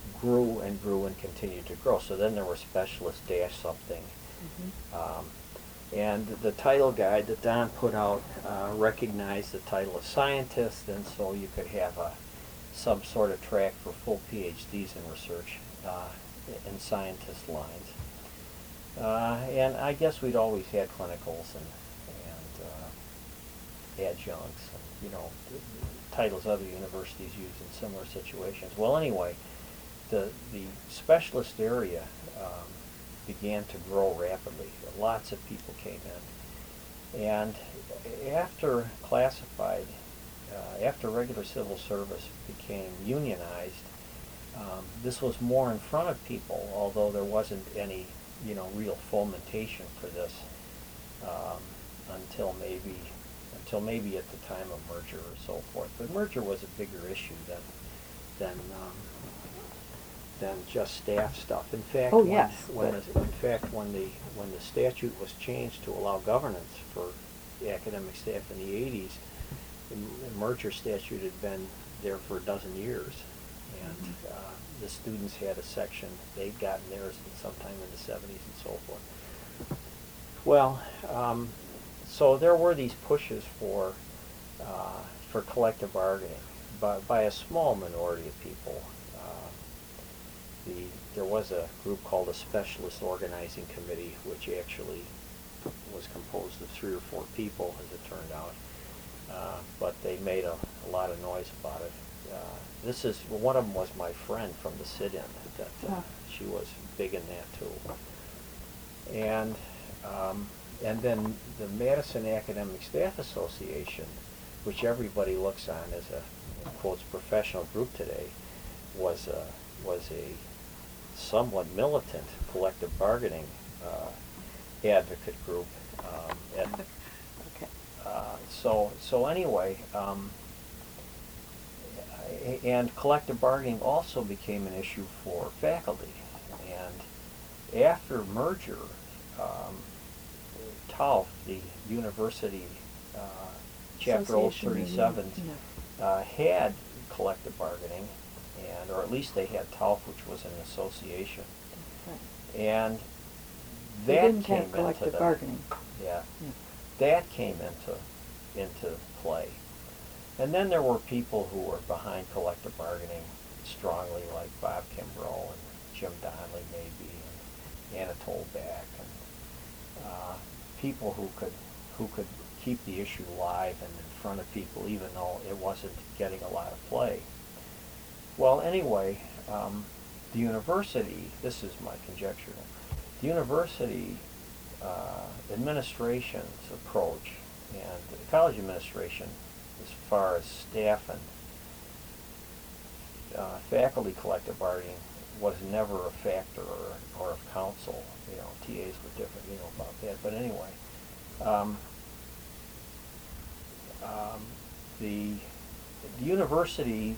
grew and grew and continued to grow. So then there were specialists dash something. Mm-hmm. Um, and the title guide that Don put out uh, recognized the title of scientist, and so you could have a some sort of track for full P H Ds in research uh, in scientist lines. Uh, and I guess we'd always had clinicals and, and uh, adjuncts, and, you know, titles other universities use in similar situations. Well, anyway, the the specialist area um, began to grow rapidly. Lots of people came in, and after classified, uh, after regular civil service became unionized, um, this was more in front of people, although there wasn't any, you know, real fomentation for this um, until maybe until maybe at the time of merger or so forth. But merger was a bigger issue than than um, than just staff stuff. In fact, Oh, when, yes, when but- the, in fact when the when the statute was changed to allow governance for the academic staff in the eighties, the, the merger statute had been there for a dozen years, and Mhm. uh, the students had a section. They'd gotten theirs sometime in the seventies and so forth. Well, um, so there were these pushes for uh, for collective bargaining by, by a small minority of people. Uh, the there was a group called the Specialist Organizing Committee, which actually was composed of three or four people, as it turned out. Uh, but they made a, a lot of noise about it. Uh, this is well, one of them was my friend from the sit-in. That uh, Huh. She was big in that too. And um, and then the Madison Academic Staff Association, which everybody looks on as a, in quotes, professional group today, was a, was a somewhat militant collective bargaining uh, advocate group. Um, at, Okay. uh, so so anyway, um, and collective bargaining also became an issue for faculty. And after merger, um, T A L F, the university uh, chapter oh Association Union, thirty-seven, no. uh, had collective bargaining, and or at least they had T A L F, which was an association, Right. and They that didn't came have into collective the, bargaining. Yeah, Yeah. that came into into play, and then there were people who were behind collective bargaining strongly, like Bob Kimbrough and Jim Donnelly, maybe, and Anatole Beck, and uh, people who could who could keep the issue live and in front of people, even though it wasn't getting a lot of play. Well, anyway, um, the university, this is my conjecture, the university uh, administration's approach and the college administration, as far as staff and uh, faculty collective bargaining, was never a factor or, or of counsel. You know, T As were different, you know, about that. But anyway, um, um, the, the university,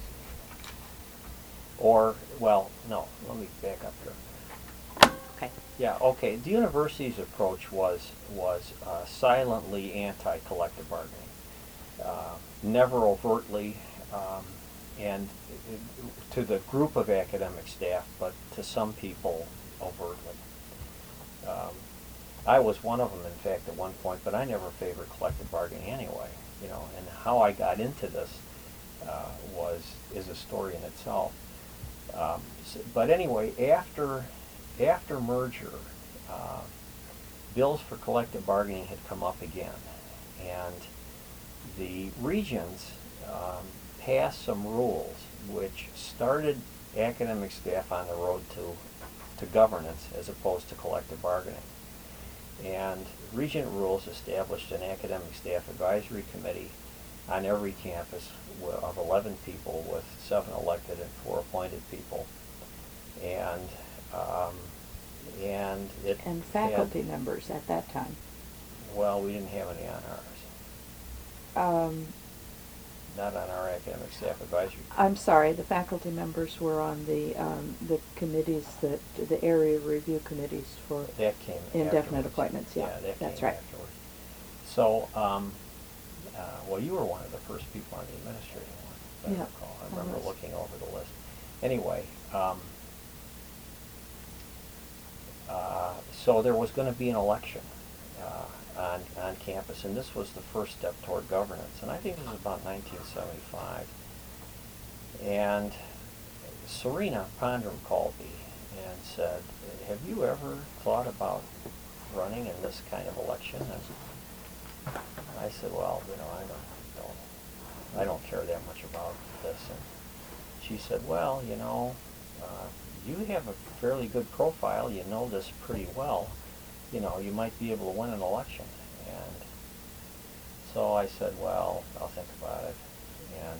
or, well, no, let me back up here. Okay. Yeah, okay. The university's approach was was uh, silently anti-collective bargaining, uh, never overtly, um, and uh, to the group of academic staff, but to some people overtly. Um, I was one of them, in fact, at one point, but I never favored collective bargaining anyway. You know, and how I got into this uh, was is a story in itself. Um, so, but anyway, after after merger, uh, bills for collective bargaining had come up again, and the regions um, passed some rules which started academic staff on the road to to governance as opposed to collective bargaining. And Regent rules established an academic staff advisory committee on every campus of eleven people, with seven elected and four appointed people. And um, and it And faculty had, members at that time. well, we didn't have any on ours. Um, Not on our academic staff advisory. I'm sorry, the faculty members were on the um, the committees that the area review committees for That came indefinite afterwards. appointments. Yeah, Yeah, that that's came right. afterwards. So, um, uh, well, you were one of the first people on the administrative one, if I Yeah, recall. I I remember was. looking over the list. Anyway, um, uh, so there was going to be an election uh, on, on campus, and this was the first step toward governance. And I think this was about nineteen seventy-five. And Serena Pondrum called me and said, have you ever thought about running in this kind of election? And I said, well, you know, I don't, don't, I don't care that much about this. And she said, well, you know, uh, you have a fairly good profile. You know this pretty well. You know, you might be able to win an election. And so I said, well, I'll think about it. And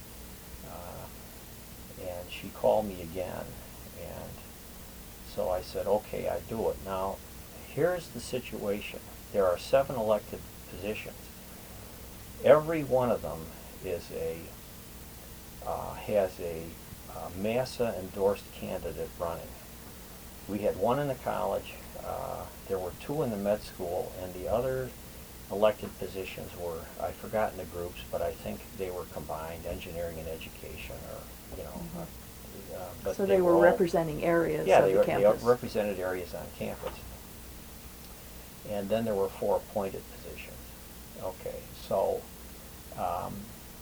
uh, and she called me again. And so I said, okay, I do it. Now, here's the situation. There are seven elected positions. Every one of them is a uh, has a uh, MASA endorsed candidate running. We had one in the college. Uh, there were two in the med school, and the other elected positions were, I've forgotten the groups, but I think they were combined, engineering and education, or you know. Mm-hmm. uh, but so they, they were, were all, representing areas yeah, of they, the were- campus. they represented areas on campus. And then there were four appointed positions. Okay, so um,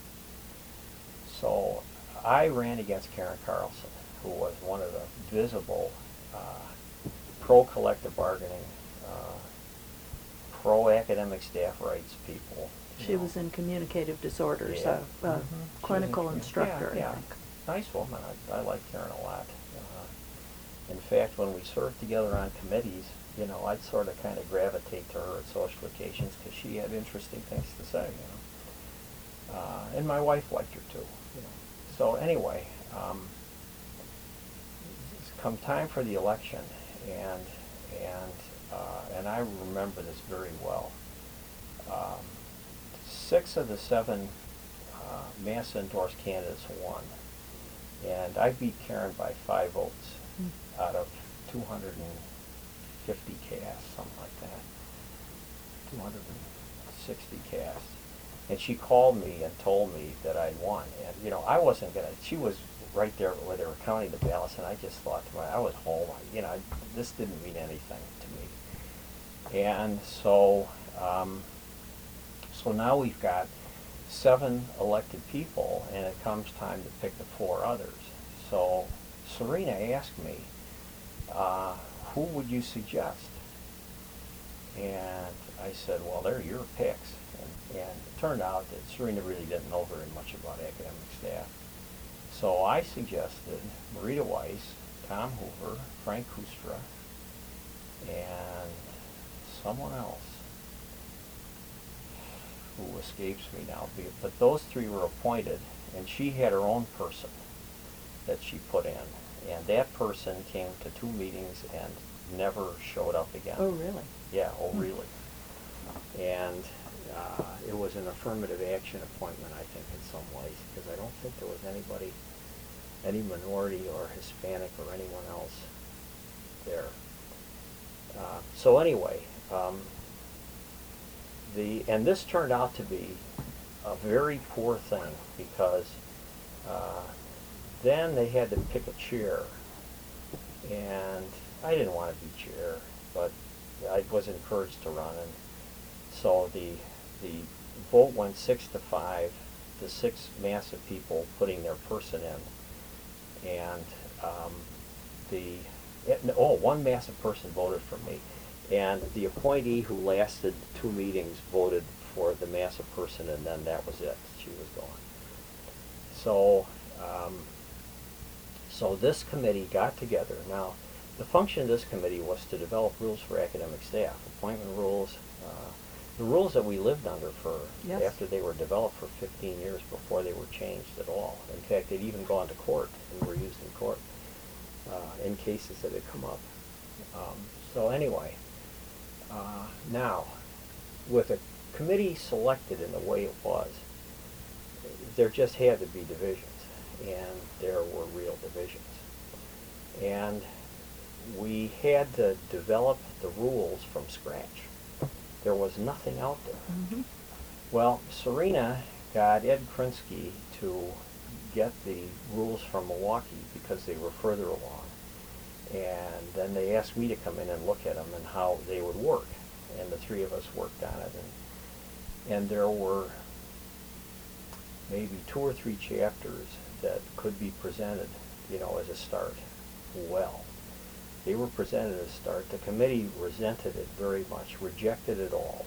so I ran against Karen Carlson, who was one of the visible uh, pro-collective bargaining, uh, pro-academic staff rights people. you She know. was in communicative disorders, Yeah. uh, uh, Mhm. clinical She was in- instructor, yeah, I yeah. think. Nice woman. I, I like Karen a lot. Uh, in fact, when we served together on committees, you know, I'd sort of kind of gravitate to her at social occasions because she had interesting things to say, you know. Uh, and my wife liked her too, you know. So anyway, um, it's come time for the election, and and uh, and I remember this very well. Um, six of the seven uh, MASA endorsed candidates won, and I beat Karen by five votes Mm. out of two hundred fifty casts, something like that. two hundred sixty casts. And she called me and told me that I'd won. And, you know, I wasn't going to, she was right there where they were counting the ballots, and I just thought to myself, I was home, I, you know, I, this didn't mean anything to me. And so, um, so now we've got seven elected people, and it comes time to pick the four others. So Serena asked me, uh, who would you suggest? And I said, well, they're your picks. And, and it turned out that Serena really didn't know very much about academic staff. So I suggested Marita Weiss, Tom Hoover, Frank Kustra, and someone else who escapes me now. But those three were appointed, and she had her own person that she put in. And that person came to two meetings and never showed up again. Oh, really? Yeah, oh, really. And uh, it was an affirmative action appointment, I think, in some ways, because I don't think there was anybody, any minority or Hispanic or anyone else there. Uh, so anyway, um, the and this turned out to be a very poor thing, because uh, then they had to pick a chair, and I didn't want to be chair, but I was encouraged to run, and so the the vote went six to five, the six massive people putting their person in, and um, the it, oh one massive person voted for me, and the appointee who lasted two meetings voted for the massive person, and then that was it. She was gone. So. Um, So this committee got together. Now, the function of this committee was to develop rules for academic staff, appointment rules, uh, the rules that we lived under for Yes. after they were developed for fifteen years before they were changed at all. In fact, they'd even gone to court and were used in court uh, in cases that had come up. Um, so anyway, uh, now, with a committee selected in the way it was, there just had to be divisions. And there were real divisions. And we had to develop the rules from scratch. There was nothing out there. Mm-hmm. Well, Serena got Ed Krinsky to get the rules from Milwaukee because they were further along. And then they asked me to come in and look at them and how they would work. And the three of us worked on it. And, and there were maybe two or three chapters that could be presented, you know, as a start. Well, they were presented as a start. The committee resented it very much, rejected it all.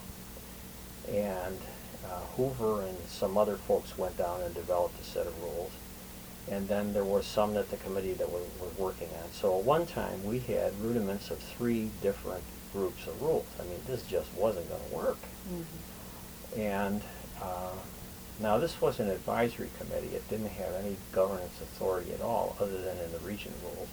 And uh, Hoover and some other folks went down and developed a set of rules. And then there was some that the committee that was, was working on. So at one time we had rudiments of three different groups of rules. I mean, this just wasn't going to work. Mm-hmm. And uh, now this was an advisory committee. It didn't have any governance authority at all other than in the region rules.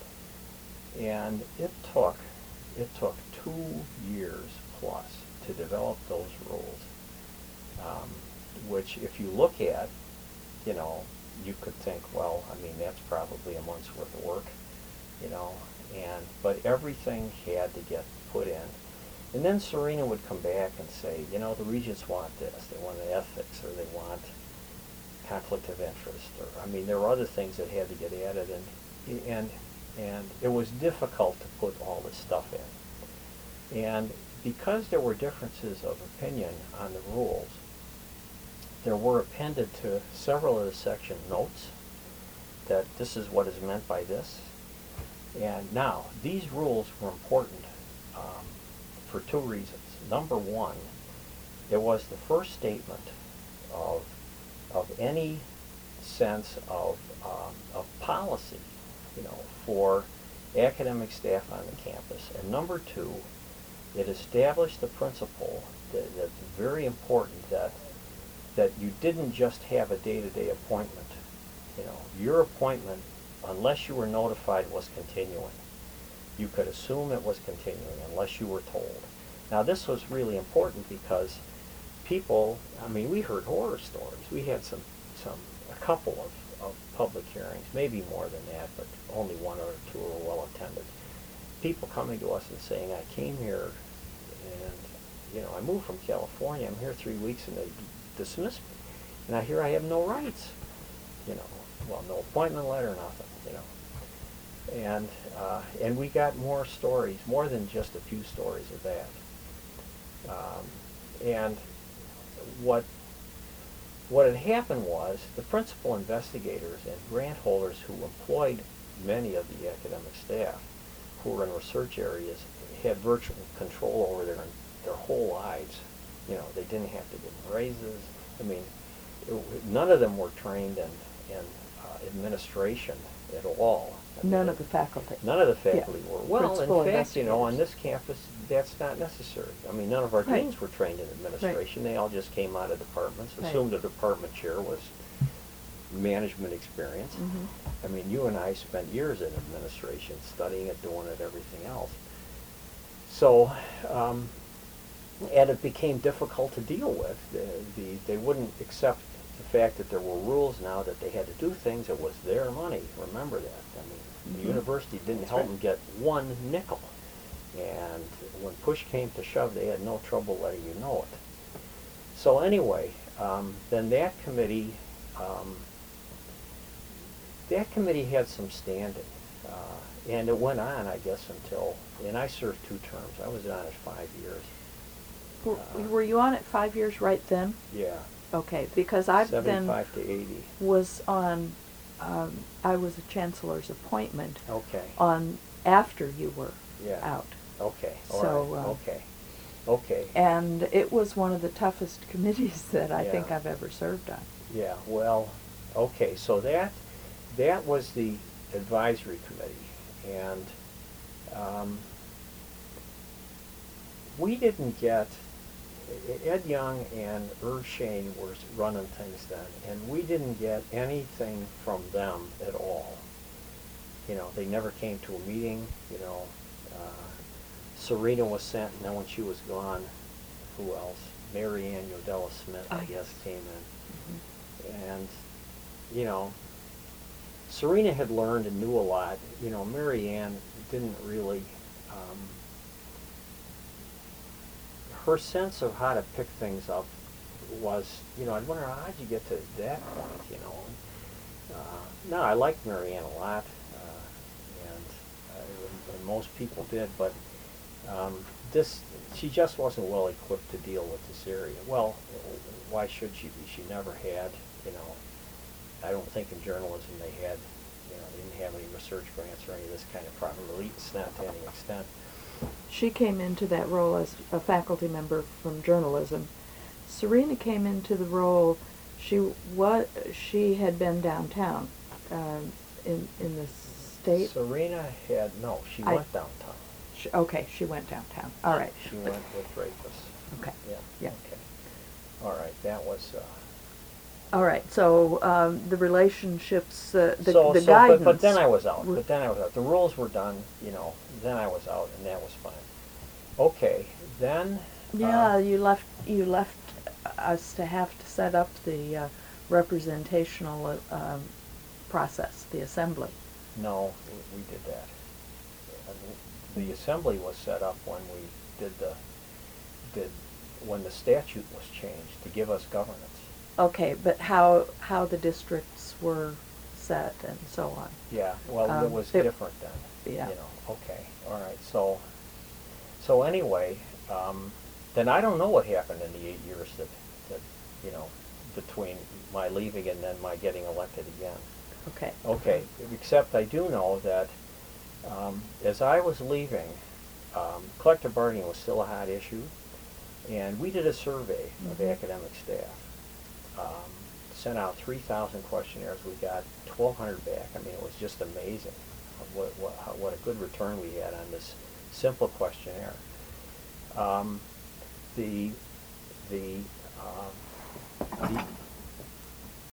And it took, it took two years plus to develop those rules, um, which if you look at, you know, you could think, well, I mean, that's probably a month's worth of work, you know, and, but everything had to get put in. And then Serena would come back and say, you know, the regents want this, they want ethics, or they want conflict of interest, or, I mean, there were other things that had to get added, and, and, and it was difficult to put all this stuff in. And because there were differences of opinion on the rules, there were appended to several of the section notes that this is what is meant by this. And now, these rules were important um, for two reasons. Number one, it was the first statement of, of any sense of, um, of policy, you know, for academic staff on the campus. And number two, it established the principle that, that's very important, that that you didn't just have a day-to-day appointment. You know, your appointment, unless you were notified, was continuing. You could assume it was continuing unless you were told. Now, this was really important because people, I mean, we heard horror stories. We had some, some a couple of, of public hearings, maybe more than that, but only one or two were well attended. People coming to us and saying, I came here and, you know, I moved from California. I'm here three weeks and they dismissed me. And I hear I have no rights. You know, well, no appointment letter, nothing, you know. And, uh, and we got more stories, more than just a few stories of that. Um, and what what had happened was the principal investigators and grant holders who employed many of the academic staff who were in research areas had virtual control over their their whole lives. You know, they didn't have to give them raises. I mean, it, none of them were trained in, in uh, administration at all. I None mean, of the faculty. None of the faculty Yeah. were. Well, Principal in fact, you know, on investigators. this campus, that's not necessary. I mean, none of our Right. deans were trained in administration. They all just came out of departments, Right. assumed a department chair was management experience. Mm-hmm. I mean, you and I spent years in administration, studying it, doing it, everything else. So, um, and it became difficult to deal with. The, the, they wouldn't accept the fact that there were rules now that they had to do things. It was their money. Remember that. I mean, Mm-hmm. the university didn't That's help right. them get one nickel. And when push came to shove, they had no trouble letting you know it. So anyway, um, then that committee, um, that committee had some standing. Uh, and it went on, I guess, until, and I served two terms. I was on it five years. Were, Uh, were you on it five years right then? Yeah. Okay, because I've then seventy-five to eighty. was on, um, I was a chancellor's appointment Okay. on after you were Yeah. out. Okay. All So, right. uh, Okay. Okay. And it was one of the toughest committees that I think Yeah. I've ever served on. Yeah. Well. Okay. So that that was the advisory committee, and um, we didn't get. Ed Young and Irv Shane were running things then, and we didn't get anything from them at all. You know, they never came to a meeting. You know, uh, Serena was sent, and then when she was gone, who else? Mary Ann Yodella Smith, I Oh, guess, yes. came in. Mm-hmm. And, you know, Serena had learned and knew a lot. You know, Mary Ann didn't really... Um, her sense of how to pick things up was, you know, I'd wonder, how'd you get to that point, you know? Uh, no, I liked Mary Ann a lot, uh, and, uh, and most people did, but um, this, she just wasn't well equipped to deal with this area. Well, why should she be? She never had, you know, I don't think in journalism they had, you know, they didn't have any research grants or any of this kind of problem, at least not to any extent. She came into that role as a faculty member from journalism. Serena came into the role, she was, she had been downtown uh, in in the state. Serena had, no, she I- went downtown. She, okay, she went downtown. All right. She went with Dreyfus. Okay. Yeah. Yeah. Okay. All right, that was, uh, All right. So um, the relationships, uh, the so, the so, guidance. but, but then I was out. were- But then I was out. The rules were done, you know. Then I was out, and that was fine. Okay, then. Yeah, uh, you left you left us to have to set up the uh, representational uh, um, process, the assembly. No, we, we did that. Uh, The assembly was set up when we did the did when the statute was changed to give us governance. Okay, but how how the districts were set and so on. Yeah, well, Um, it was it- different then. yeah. You know. Okay. All right. So. So anyway, um, then I don't know what happened in the eight years that, that you know, between my leaving and then my getting elected again. Okay. Okay, except I do know that um, as I was leaving, um, collective bargaining was still a hot issue, and we did a survey of Mhm. academic staff. Um, sent out three thousand questionnaires. We got twelve hundred back. I mean, it was just amazing what, what, how, what a good return we had on this simple questionnaire. Um, the the, uh, the